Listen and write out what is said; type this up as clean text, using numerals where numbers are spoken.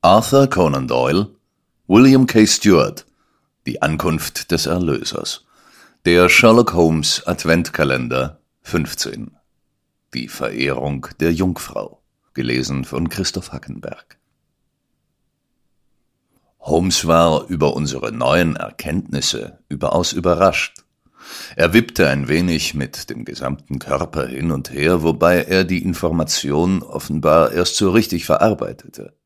Arthur Conan Doyle, William K. Stewart, Die Ankunft des Erlösers. Der Sherlock Holmes Adventkalender 15. Die Verehrung der Jungfrau. Gelesen von Christoph Hackenberg. Holmes war über unsere neuen Erkenntnisse überaus überrascht. Er wippte ein wenig mit dem gesamten Körper hin und her, wobei er die Information offenbar erst so richtig verarbeitete.